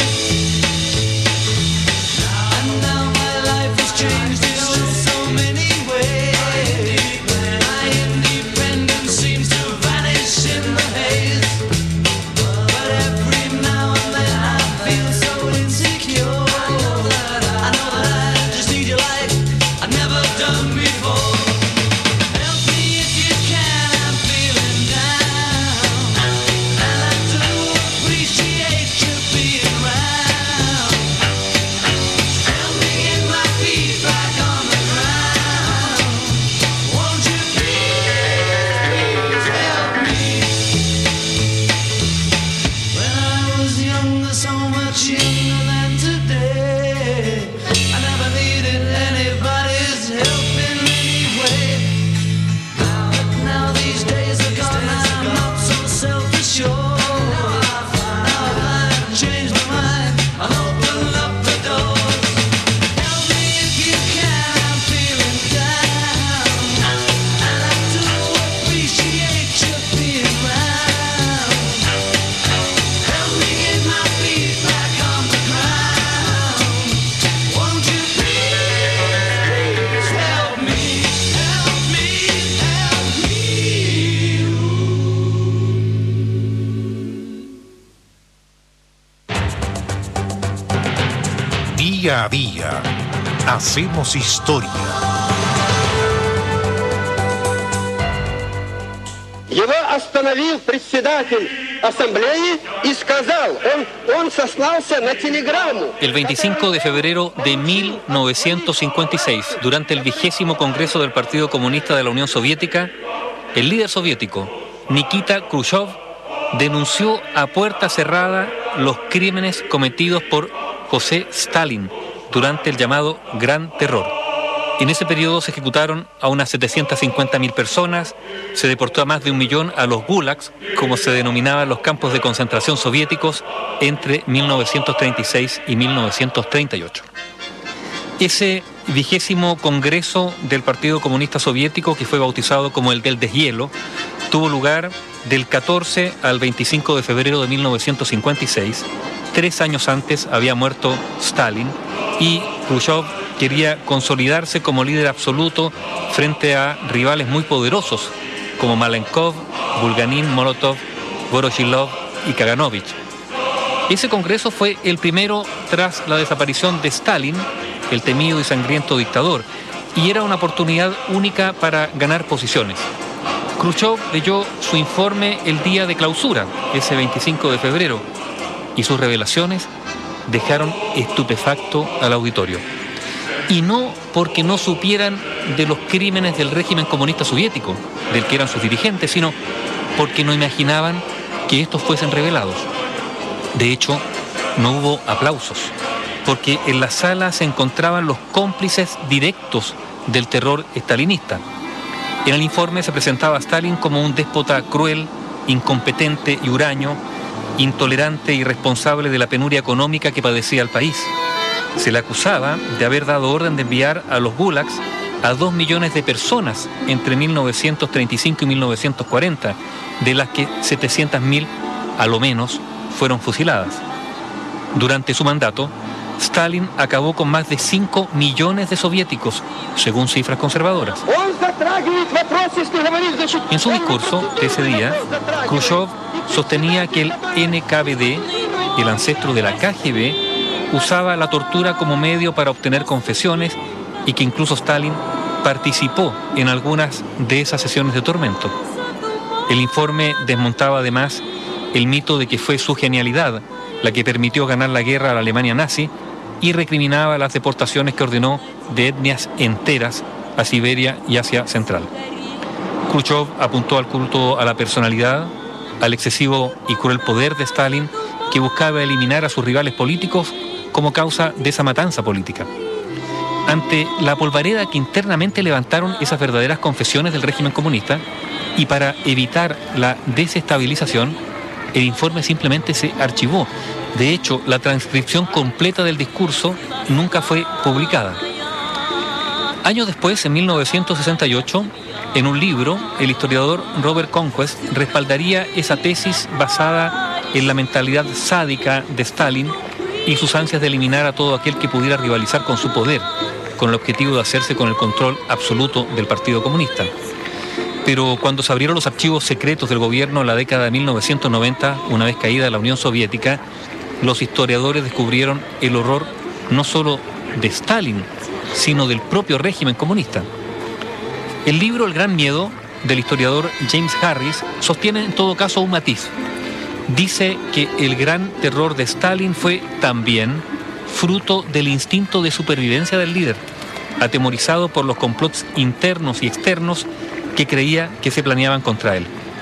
And now my life has changed in so many ways. My independence seems to vanish in the haze. But every now and then I feel so insecure. I know that I just need you like I've never done before. Help me if you can, I'm feeling down, and I do appreciate you being round. Help me get my feet back on the ground. Won't you please, please help me? When I was younger, so much younger than today, I never needed anybody's help in any way. But now these days are gone, I'm not so self-assured. Now I've changed my mind, I'll open up the doors. Help me if you can, I'm feeling down, and I do appreciate you being round. Help me get my feet back on the ground. Won't you please, please help me? Help me, help me. Día a día, hacemos historia. Его остановил председатель ассамблеи и сказал, он сослался на телеграмму. El 25 de febrero de 1956, durante el 20º Congreso del Partido Comunista de la Unión Soviética, el líder soviético, Nikita Khrushchev, denunció a puerta cerrada los crímenes cometidos por José Stalin durante el llamado Gran Terror. En ese periodo se ejecutaron a unas 750.000 personas, se deportó a más de 1 millón a los gulags, como se denominaban los campos de concentración soviéticos, entre 1936 y 1938. Ese 20º Congreso del Partido Comunista Soviético, que fue bautizado como el del deshielo, tuvo lugar del 14 al 25 de febrero de 1956. 3 años antes había muerto Stalin y Khrushchev quería consolidarse como líder absoluto frente a rivales muy poderosos como Malenkov, Bulganin, Molotov, Voroshilov y Kaganovich. Ese congreso fue el primero tras la desaparición de Stalin, el temido y sangriento dictador, y era una oportunidad única para ganar posiciones. Khrushchev leyó su informe el día de clausura, ese 25 de febrero, y sus revelaciones dejaron estupefacto al auditorio. Y no porque no supieran de los crímenes del régimen comunista soviético, del que eran sus dirigentes, sino porque no imaginaban que estos fuesen revelados. De hecho, no hubo aplausos, porque en la sala se encontraban los cómplices directos del terror stalinista. En el informe se presentaba a Stalin como un déspota cruel, incompetente y huraño, intolerante y responsable de la penuria económica que padecía el país. Se le acusaba de haber dado orden de enviar a los gulags a 2 millones de personas entre 1935 y 1940, de las que 700.000, a lo menos, fueron fusiladas. Durante su mandato, Stalin acabó con más de 5 millones de soviéticos, según cifras conservadoras. En su discurso de ese día, Khrushchev sostenía que el NKVD, el ancestro de la KGB, usaba la tortura como medio para obtener confesiones y que incluso Stalin participó en algunas de esas sesiones de tormento. El informe desmontaba además el mito de que fue su genialidad la que permitió ganar la guerra a la Alemania nazi y recriminaba las deportaciones que ordenó de etnias enteras a Siberia y Asia Central. Khrushchev apuntó al culto a la personalidad, al excesivo y cruel poder de Stalin, que buscaba eliminar a sus rivales políticos como causa de esa matanza política. Ante la polvareda que internamente levantaron esas verdaderas confesiones del régimen comunista, y para evitar la desestabilización, el informe simplemente se archivó. De hecho, la transcripción completa del discurso nunca fue publicada. Años después, en 1968, en un libro, el historiador Robert Conquest respaldaría esa tesis basada en la mentalidad sádica de Stalin y sus ansias de eliminar a todo aquel que pudiera rivalizar con su poder, con el objetivo de hacerse con el control absoluto del Partido Comunista. Pero cuando se abrieron los archivos secretos del gobierno en la década de 1990, una vez caída la Unión Soviética, los historiadores descubrieron el horror no solo de Stalin, sino del propio régimen comunista. El libro El Gran Miedo, del historiador James Harris, sostiene en todo caso un matiz. Dice que el gran terror de Stalin fue también fruto del instinto de supervivencia del líder, atemorizado por los complots internos y externos que creía que se planeaban contra él.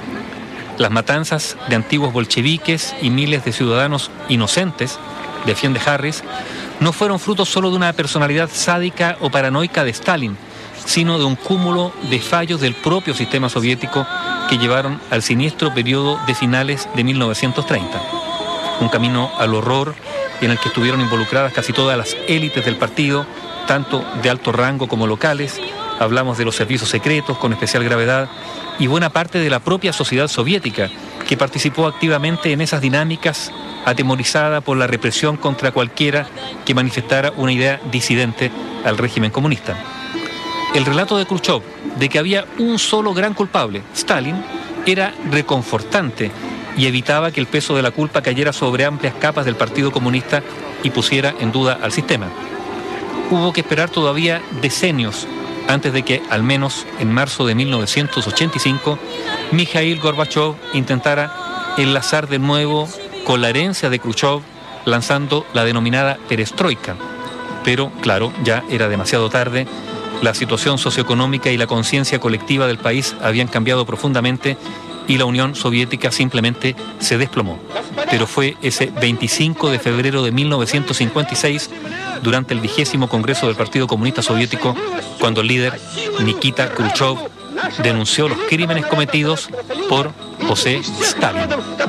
Las matanzas de antiguos bolcheviques y miles de ciudadanos inocentes, defiende Harris, no fueron fruto solo de una personalidad sádica o paranoica de Stalin, sino de un cúmulo de fallos del propio sistema soviético que llevaron al siniestro periodo de finales de 1930. Un camino al horror en el que estuvieron involucradas casi todas las élites del partido, tanto de alto rango como locales. Hablamos de los servicios secretos con especial gravedad y buena parte de la propia sociedad soviética que participó activamente en esas dinámicas, atemorizada por la represión contra cualquiera que manifestara una idea disidente al régimen comunista. El relato de Khrushchev de que había un solo gran culpable, Stalin, era reconfortante y evitaba que el peso de la culpa cayera sobre amplias capas del Partido Comunista y pusiera en duda al sistema. Hubo que esperar todavía decenios antes de que, al menos en marzo de 1985, Mikhail Gorbachev intentara enlazar de nuevo con la herencia de Khrushchev, lanzando la denominada perestroika. Pero, claro, ya era demasiado tarde, la situación socioeconómica y la conciencia colectiva del país habían cambiado profundamente y la Unión Soviética simplemente se desplomó. Pero fue ese 25 de febrero de 1956, durante el 20º Congreso del Partido Comunista Soviético, cuando el líder Nikita Khrushchev denunció los crímenes cometidos por José Stalin.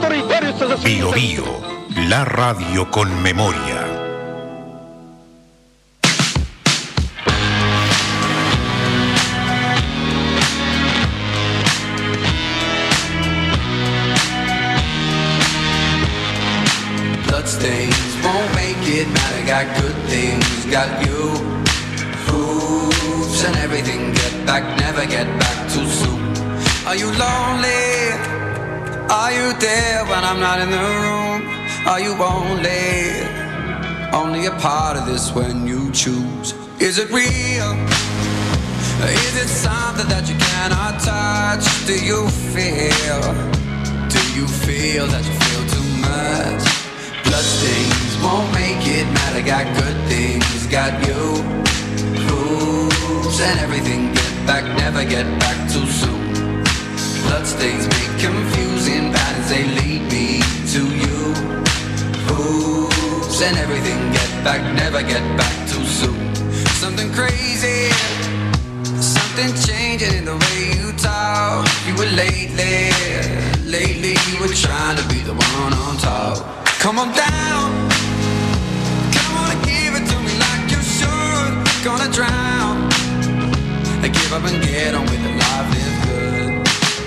Bio Bio, la radio con memoria. got you. Hoops and everything, get back, never get back too soon. Are you lonely? Are you there when I'm not in the room? Are you only a part of this when you choose? Is it real? Is it something that you cannot touch? Do you feel that you feel too much? Bloodstains won't make it matter, got good things, got you. Hoops and everything, get back, never get back too soon. Bloodstains make confusing patterns, they lead me to you. Hoops and everything, get back, never get back too soon. Something crazy, something changing in the way you talk. You were lately you were trying to be the one on top. Come on down, come on and give it to me like you should. Gonna drown, give up and get on with the life, live good.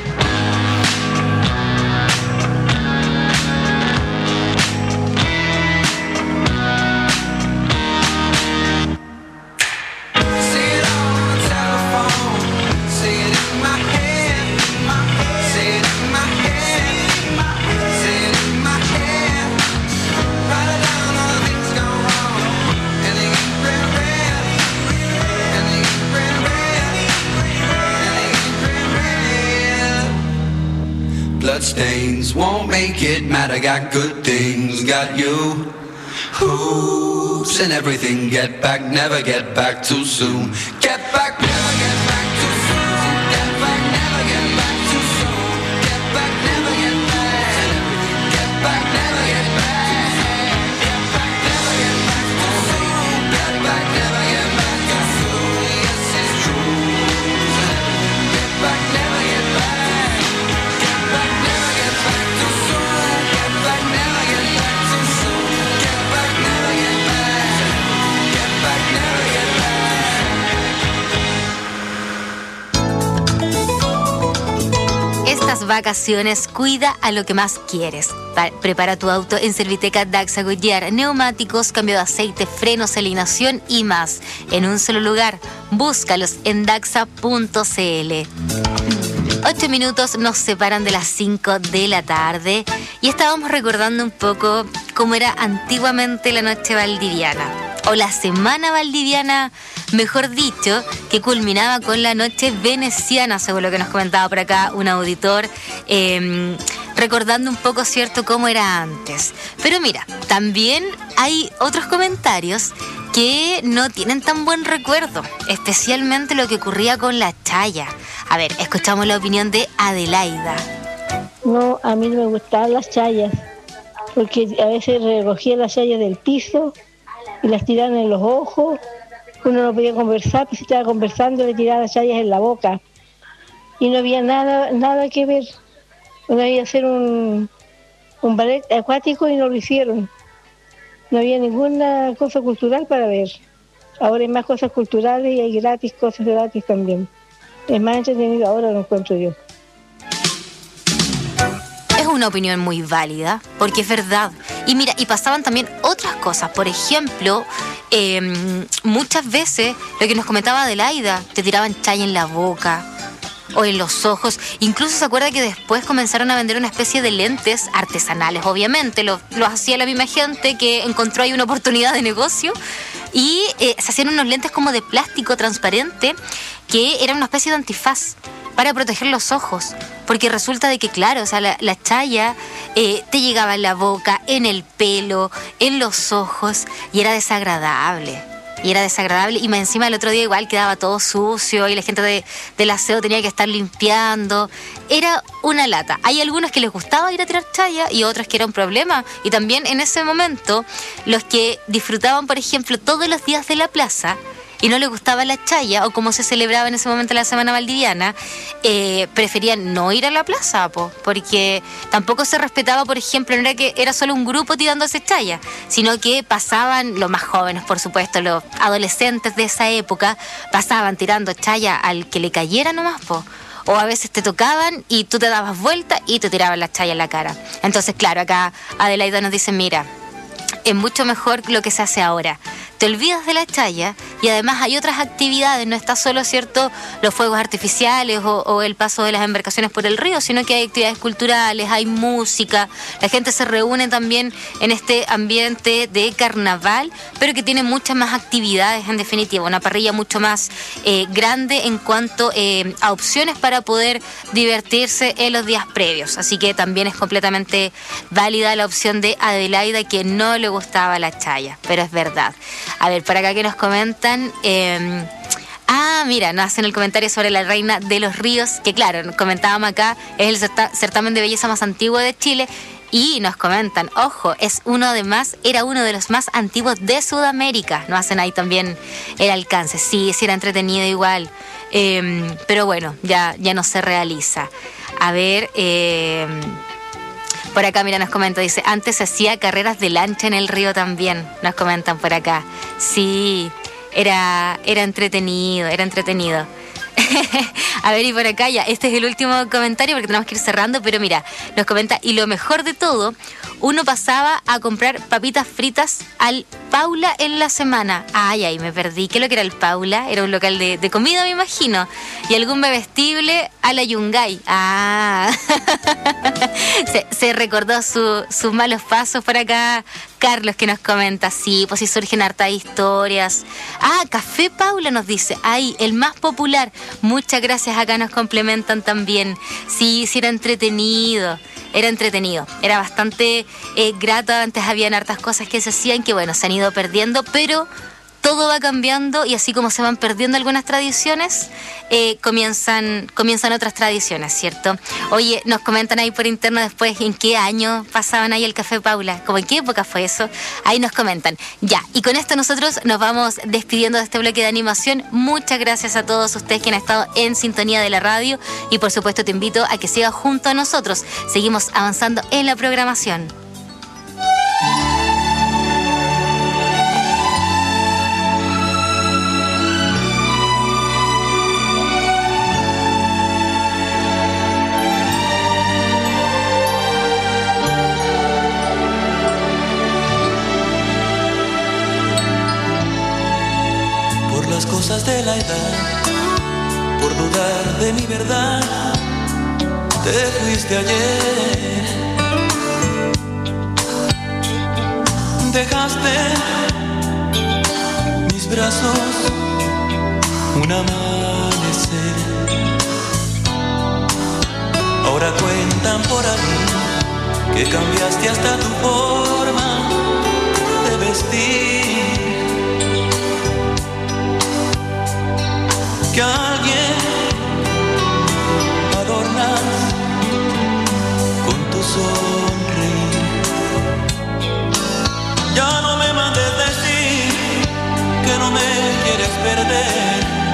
Bloodstains won't make it matter, got good things, got you. Hoops and everything, get back, never get back too soon. Get back, never get back too soon. Get back, never get back too soon. Get back, never get back. Get back, never get back. Get back, never get back too soon. Get back, never get back too soon. Yes, it's true. Get back, never get back. Estas vacaciones, cuida a lo que más quieres. Prepara tu auto en Serviteca Daxa Goodyear. Neumáticos, cambio de aceite, frenos, alineación y más. En un solo lugar. Búscalos en daxa.cl. 8 minutos nos separan de las 5 de la tarde y estábamos recordando un poco cómo era antiguamente la noche valdiviana, o la semana valdiviana, mejor dicho, que culminaba con la noche veneciana, según lo que nos comentaba por acá un auditor, recordando un poco, ¿cierto?, cómo era antes. Pero mira, también hay otros comentarios que no tienen tan buen recuerdo, especialmente lo que ocurría con la chaya. A ver, escuchamos la opinión de Adelaida. No, a mí no me gustaban las chayas, porque a veces recogía las chayas del piso y las tiraban en los ojos. Uno no podía conversar, pues si estaba conversando le tiraban las chayas en la boca. Y no había nada que ver. Uno había hacer un ballet acuático y no lo hicieron. No había ninguna cosa cultural para ver. Ahora hay más cosas culturales y hay cosas gratis también. Es más entretenido ahora, lo encuentro yo. Es una opinión muy válida, porque es verdad. Y mira, y pasaban también otras cosas. Por ejemplo, muchas veces, lo que nos comentaba Adelaida, te tiraban chaya en la boca o en los ojos. Incluso se acuerda que después comenzaron a vender una especie de lentes artesanales, obviamente. Lo hacía la misma gente que encontró ahí una oportunidad de negocio. Y se hacían unos lentes como de plástico transparente que eran una especie de antifaz para proteger los ojos. Porque resulta de que, claro, o sea, la chaya te llegaba en la boca, en el pelo, en los ojos, y era desagradable. Y más encima el otro día igual quedaba todo sucio y la gente del aseo tenía que estar limpiando. Era una lata. Hay algunos que les gustaba ir a tirar chaya y otros que era un problema. Y también en ese momento, los que disfrutaban, por ejemplo, todos los días de la plaza y no les gustaba la chaya, o como se celebraba en ese momento la semana valdiviana, preferían no ir a la plaza, porque tampoco se respetaba, por ejemplo, no era que era solo un grupo tirándose chaya, sino que pasaban, los más jóvenes, por supuesto, los adolescentes de esa época, pasaban tirando chaya al que le cayera nomás, o a veces te tocaban y tú te dabas vuelta y te tiraban la chaya en la cara. Entonces, claro, acá Adelaida nos dice, mira, es mucho mejor lo que se hace ahora. te olvidas de la chaya y además hay otras actividades, no está solo, ¿cierto?, los fuegos artificiales o el paso de las embarcaciones por el río, sino que hay actividades culturales, hay música, la gente se reúne también en este ambiente de carnaval, pero que tiene muchas más actividades en definitiva, una parrilla mucho más grande en cuanto a opciones para poder divertirse en los días previos, así que también es completamente válida la opción de Adelaida, que no le gustaba la chaya, pero es verdad. A ver, por acá que nos comentan... mira, nos hacen el comentario sobre la Reina de los Ríos, que claro, comentábamos acá, es el certamen de belleza más antiguo de Chile, y nos comentan, ojo, era uno de los más antiguos de Sudamérica. Nos hacen ahí también el alcance. Sí era entretenido igual, pero bueno, ya no se realiza. A ver... por acá, mira, nos comenta, dice, antes se hacía carreras de lancha en el río también, nos comentan por acá. Sí, era entretenido. A ver, y por acá ya, este es el último comentario porque tenemos que ir cerrando, pero mira, nos comenta, y lo mejor de todo, uno pasaba a comprar papitas fritas al Paula en la semana. Ay, me perdí. ¿Qué es lo que era el Paula? Era un local de comida, me imagino. Y algún bebestible a la Yungay. Se recordó sus malos pasos por acá. Carlos, que nos comenta, sí, pues sí surgen hartas historias. Café Paula nos dice, el más popular. Muchas gracias, acá nos complementan también. Sí, era entretenido. Era bastante grato. Antes habían hartas cosas que se hacían que, bueno, se han ido perdiendo, pero todo va cambiando y así como se van perdiendo algunas tradiciones, comienzan otras tradiciones, ¿cierto? Oye, nos comentan ahí por interno después en qué año pasaban ahí el Café Paula, como en qué época fue eso, ahí nos comentan. Ya, y con esto nosotros nos vamos despidiendo de este bloque de animación. Muchas gracias a todos ustedes que han estado en sintonía de la radio y por supuesto te invito a que sigas junto a nosotros. Seguimos avanzando en la programación. Cosas de la edad, por dudar de mi verdad, te fuiste ayer. Dejaste mis brazos un amanecer. Ahora cuentan por ahí que cambiaste hasta tu forma de vestir. Que alguien adornas con tu sonreír. Ya no me mandes decir que no me quieres perder.